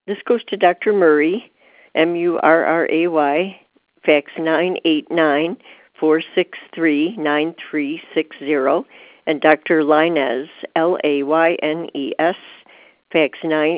This goes to Dr. Murray, Murray, fax 989-463-9360, and Dr. Laynez, Laynes, fax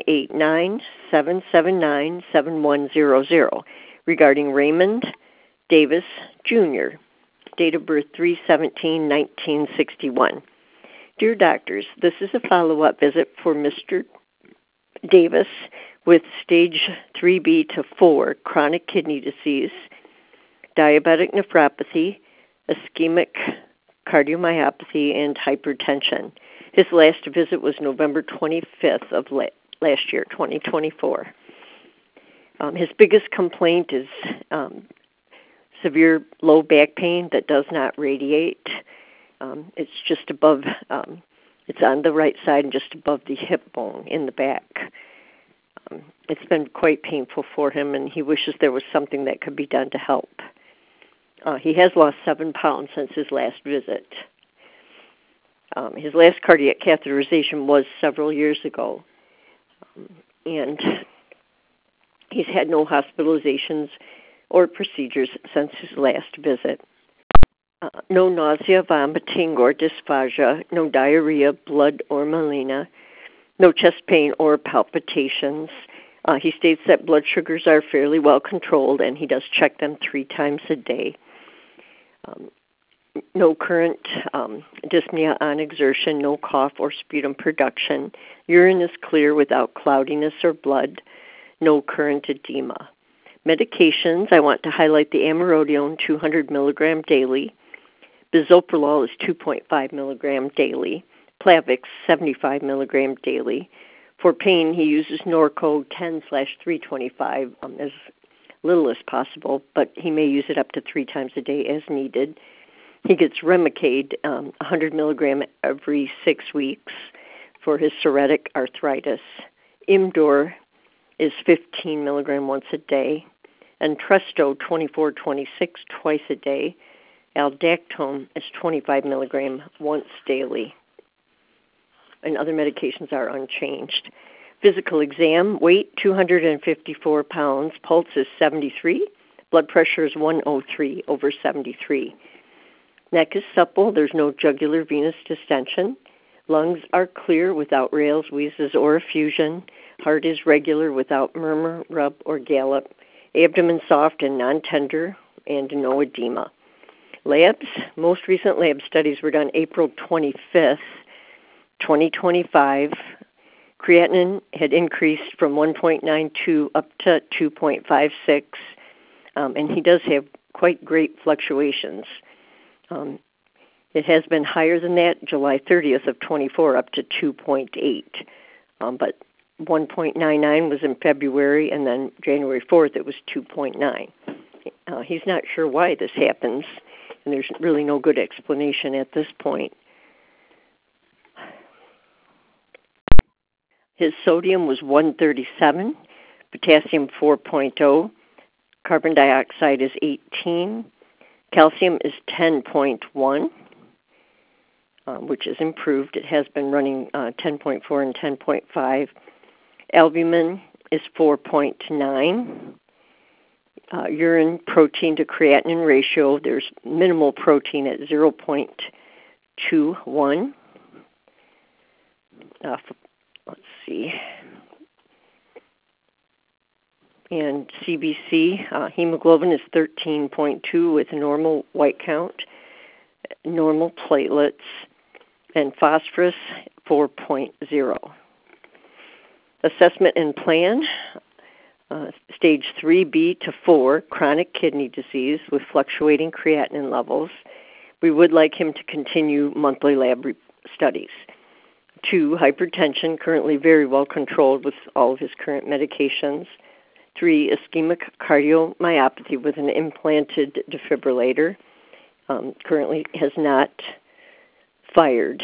989-779-7100, regarding Raymond Davis, Jr., date of birth 3/17/1961. Dear doctors, this is a follow-up visit for Mr. Davis with stage 3B to 4 chronic kidney disease, diabetic nephropathy, ischemic cardiomyopathy, and hypertension. His last visit was November 25th of last year, 2024. His biggest complaint is severe low back pain that does not radiate. It's just above, it's on the right side and just above the hip bone in the back. It's been quite painful for him, and he wishes there was something that could be done to help. He has lost 7 pounds since his last visit. His last cardiac catheterization was several years ago, and he's had no hospitalizations or procedures since his last visit. No nausea, vomiting, or dysphagia, no diarrhea, blood, or melena, no chest pain or palpitations. He states that blood sugars are fairly well controlled, and he does check them 3 times a day. No current dyspnea on exertion, no cough or sputum production. Urine is clear without cloudiness or blood, no current edema. Medications, I want to highlight the amiodarone 200 milligram daily. Bisoprolol is 2.5 milligram daily. Plavix 75 milligram daily. For pain, he uses Norco 10/325 as little as possible, but he may use it up to 3 times a day as needed. He gets Remicade 100 milligram every 6 weeks for his psoriatic arthritis. Imdor is 15 milligram once a day, and Tresto 24/26 twice a day. Aldactone is 25 milligram once daily. And other medications are unchanged. Physical exam, weight 254 pounds, pulse is 73, blood pressure is 103/73. Neck is supple, there's no jugular venous distension. Lungs are clear without rales, wheezes, or effusion. Heart is regular without murmur, rub, or gallop. Abdomen soft and non-tender, and no edema. Labs, most recent lab studies were done April 25th, 2025. Creatinine had increased from 1.92 up to 2.56, and he does have quite great fluctuations. It has been higher than that, July 30th of 24 up to 2.8, but 1.99 was in February, and then January 4th it was 2.9. He's not sure why this happens, and there's really no good explanation at this point. His sodium was 137, potassium 4.0, carbon dioxide is 18, calcium is 10.1, which is improved. It has been running 10.4 and 10.5. Albumin is 4.9. Urine protein to creatinine ratio, there's minimal protein at 0.21. Let's see. And CBC, hemoglobin is 13.2 with normal white count, normal platelets, and phosphorus 4.0. Assessment and plan, stage 3B to 4, chronic kidney disease with fluctuating creatinine levels. We would like him to continue monthly lab studies. 2, hypertension, currently very well controlled with all of his current medications. 3, ischemic cardiomyopathy with an implanted defibrillator. Currently has not fired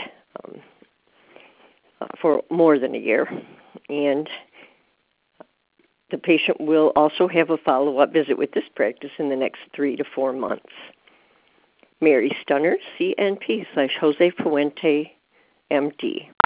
for more than a year. And the patient will also have a follow-up visit with this practice in the next 3 to 4 months. Mary Stunner, CNP/Jose Fuente, MD.